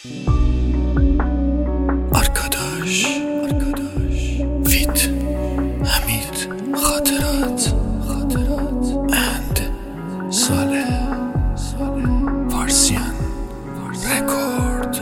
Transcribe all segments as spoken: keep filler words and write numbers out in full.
آرکاداش فیت حمید خاطرات اند ساله فارسیان رکورد.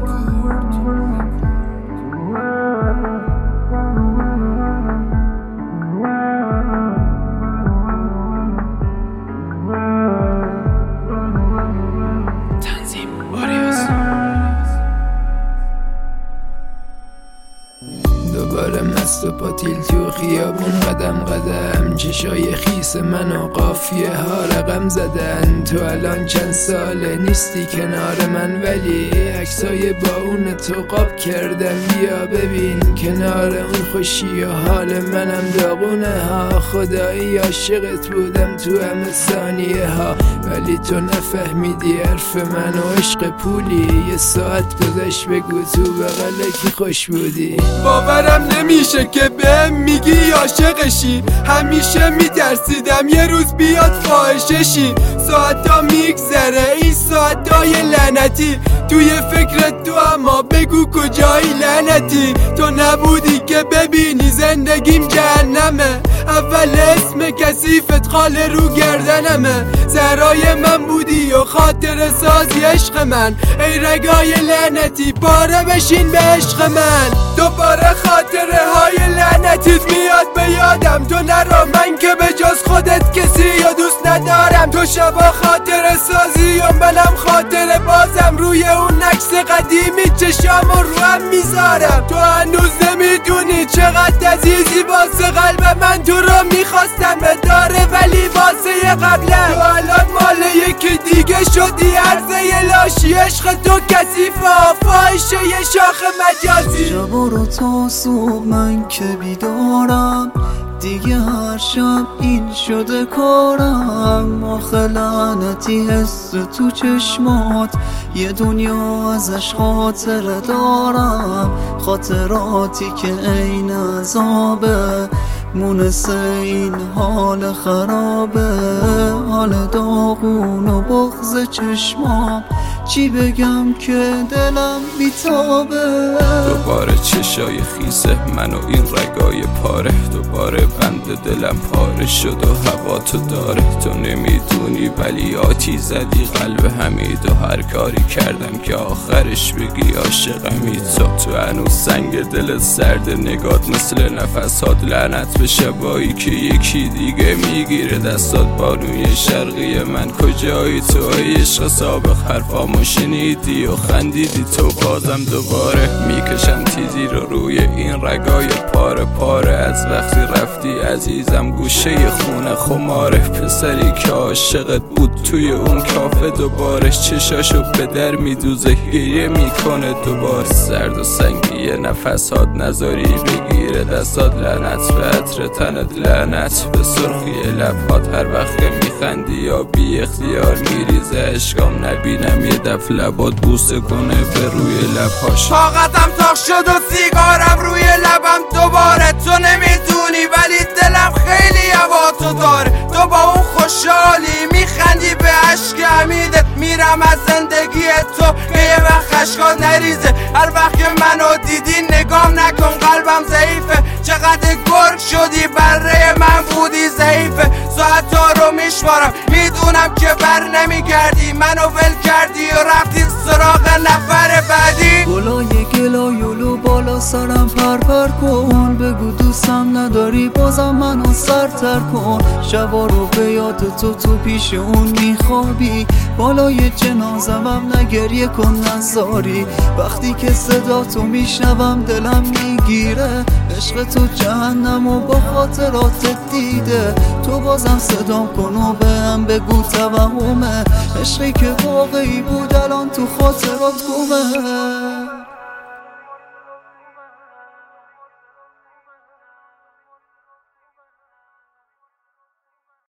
دوباره مست و پاتیل تو خیابون قدم قدم، چشای خیس من و قافیه ها رقم زدن. تو الان چند ساله نیستی کنار من، ولی عکسای با اون تو قاب کردم. بیا ببین کنار اون خوشی و حال منم داغونه ها. خدایی عاشقت بودم تو همه ثانیه ها، ولی تو نفهمیدی حرف من و عشق پولی. یه ساعت گذشت بگو تو بغل کی خوش بودی. باورم نمیشه که بهم میگی عاشقشی. همیشه میترسیدم یه روز بیاد فاحشه‌شی. ساعتا میگذره این ساعتای لعنتی، توی فکرت تو اما بگو کجایی لعنتی. تو نبودی که ببینی زندگیم جهنمه. اول اسم کثیفت خاله رو گردنمه. زهرای من بودی و خاطر سازی عشق من. ای رگای لعنتی پاره بشین به عشق من. دوباره خاطره های لعنتیت میاد به یادم. تو نرا من که به جز خودت کسی یا دوست ندارم. تو شبا خاطره سازی و منم خاطره بازم. روی اون عکس قدیمی چشام و رو هم میذارم. تو هنوز نمیدونی چقدر عزیزی. واسه قلب من تو رو میخواستم بداره، ولی واسه قبلم تو الان مال یکی دیگه شدی. عرضه لاشی عشق تو کثیفه، فاحشه یه شاخ مجازی. برو تا صبح من که بیدارم، دیگه هر شب این شده کارم. آخه لعنتی حس تو چشمات، یه دنیا ازش خاطره دارم. خاطراتی که عین عذابه، مونس این حال خرابه. حال داغون و بغض چشمام، چی بگم که دلم بیتابه. دوباره چشای خیسه من و این رگای پاره. دوباره بند دلم پاره شد و هوا تو داره. تو نمیدونی ولی آتی زدی قلب حمید و هر کاری کردم که آخرش بگی عاشقمی. تو تو هنوز سنگ دل سرد نگات مثل نفسات. لعنت به شبایی که یکی دیگه میگیره دستات. بانوی شرقی من کجایی تو؟ ای عشق سابق حرفامو شنیدی و خندیدی تو. بازم دوباره میکشم تیزی رو روی این رگای پاره پاره. از وقتی رفتی عزیزم گوشه خونه خماره. پسری که عاشقت بود توی اون کافه دوباره چشاشو به در میدوزه گریه میکنه دوباره. سرد و سنگی نفسات نذاری بگیره دستات. لعنت به عطر تنت، لعنت به سرخی لبهات. هر وقت که میخندی یا بی اختیار میریزه عشقام. نبینم یه دف لبات بوسه کنه به روی لبهاش. طاقتم تاق شد و سیگارم روی لبم دوباره. تو نمیدونی ولی دلم خیلی هوا تو داره. تو با اون خوشحالی میخندی به عشق حمیدت. میرم از زندگی تو که یه وقت خشکات نریزه. هر وقت که منو دیدی نگام نکن قلبم ضعیفه. چقدر گرگ شدی بره من بودی ضعیفه. ساعتا رو میشمارم میدونم که بر نمیگردی. منو ول کردی و رفتی سراغ نفر بعدی. گلای گلایولو بالا سرم پر پر کن. بگو دوستم نداری بازم منو سرتر کن. شبا رو به یاد تو تو پیش اون میخوابی. بالای جنازمم نگریه کن نزاری. وقتی که صدا تو میشنوم دلم میگیره. عشق تو جهنم و با خاطرات دیده. تو بازم صدام کن و بهم بگو توهمه. عشقی که واقعی بود الان تو خاطرات گمه.